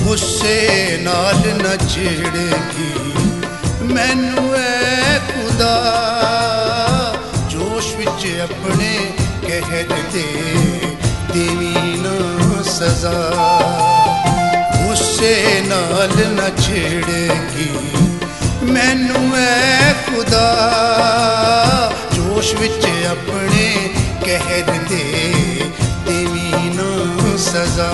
गुस्से नाल न छेड़ेगी मैनू ऐ खुदा, जोश विच अपने कहर दे देवी ना सजा। गुस्से नाल न छेड़ेगी मैनू ऐ खुदा, जोश विच अपने कहर दे देवी ना सजा।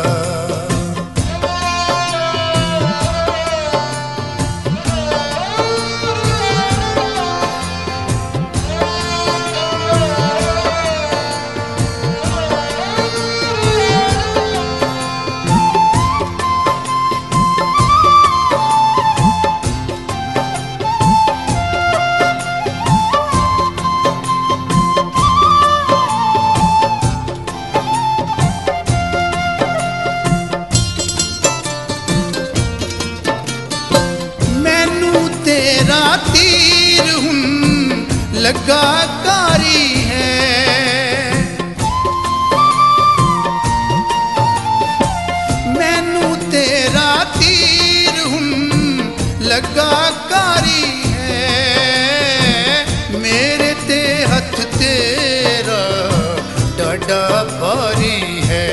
तेरा तीर हुन लगा कारी है, मैनू तेरा तीर हुन लगा कारी है। मेरे ते हथ तेरा डाडा भारी है,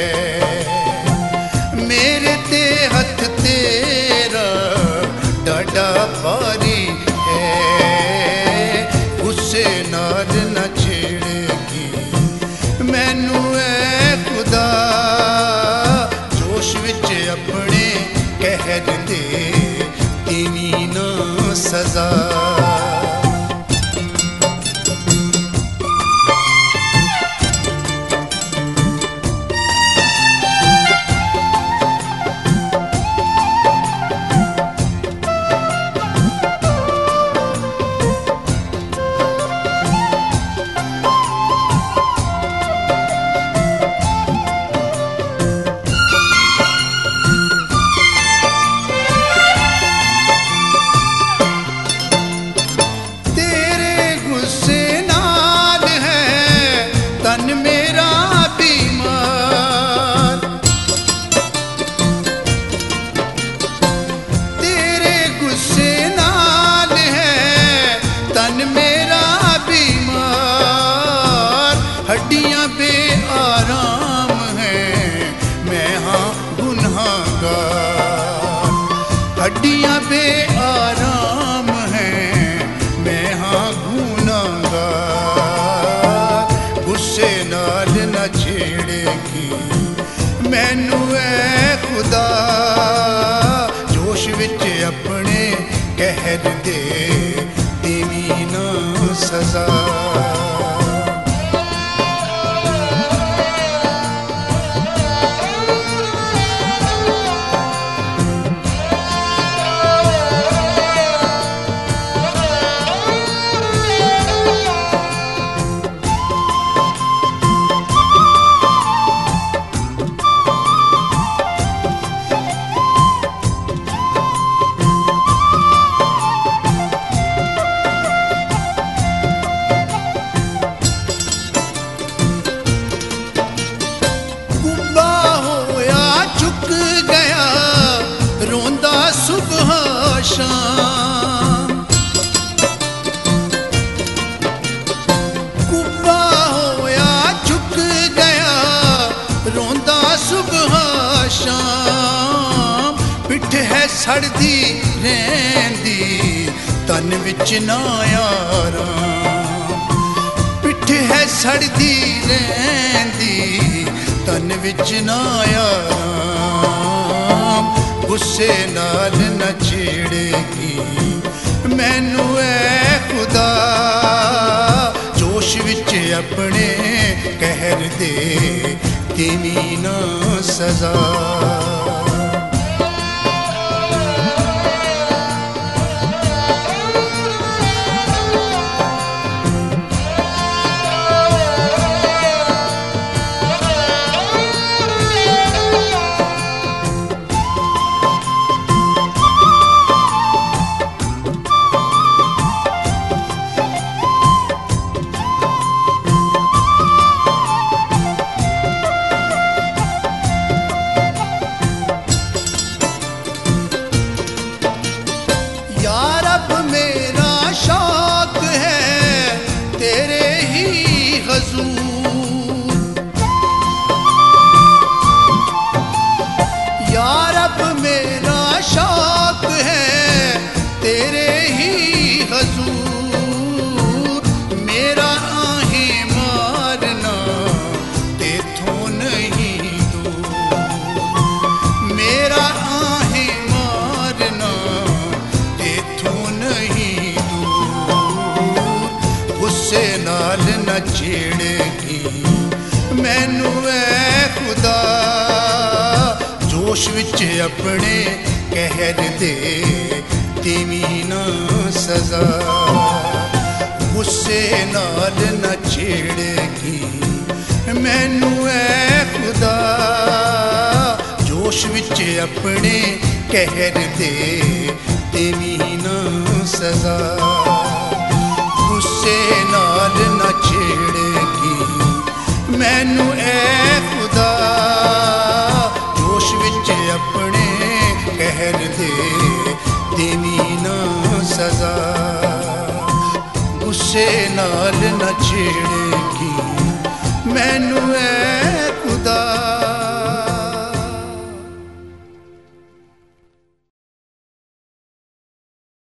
मेरे ते हथ तेरा डाडा भारी है। गुस्से नाल न छेड़ेगी मैनू ऐ खुदा, जोश विच अपने कहर दे देवी ना सजा। हड्डियां बेआराम हैं मैं हाँ गुनहगार, हड्डियां बेआराम हैं मैं हाँ गुनहगार। गुस्से नाल न छेड़ेगी मैनू ऐ खुदा, जोश विच अपने कहर दे देवी ना सजा। सुबह शाम कुब्बा होया झुक गया रोंदा सुबह शाम। पिठ है सड़दी रैंदी तन विच ना आराम, पिठ है सड़दी रैंदी तन विच ना आराम। गुस्से नाल न छेड़ेगी मैनू ऐ खुदा, जोश विच अपने कहर दे देवी ना सजा। मेरा शौक है तेरे ही हजूर, मेरा आहें मारना तेथों नहीं दूर, मेरा आहें मारना तेथों नहीं दूर। गुस्से नाल न छेड़ेगी मैनू ऐ खुदा, जोश विच अपने कहर दे देवी ना सजा। गुस्से नाल न छेड़ेगी मैनू ऐ खुदा, जोश विच अपने कहर दे देवी ना सजा। गुस्से नाल न छेड़ेगी मैनू ऐ खुदा, जोश विच अपने कहर दे देवी ना सजा। गुस्से नाल न छेड़ेगी मैनू ऐ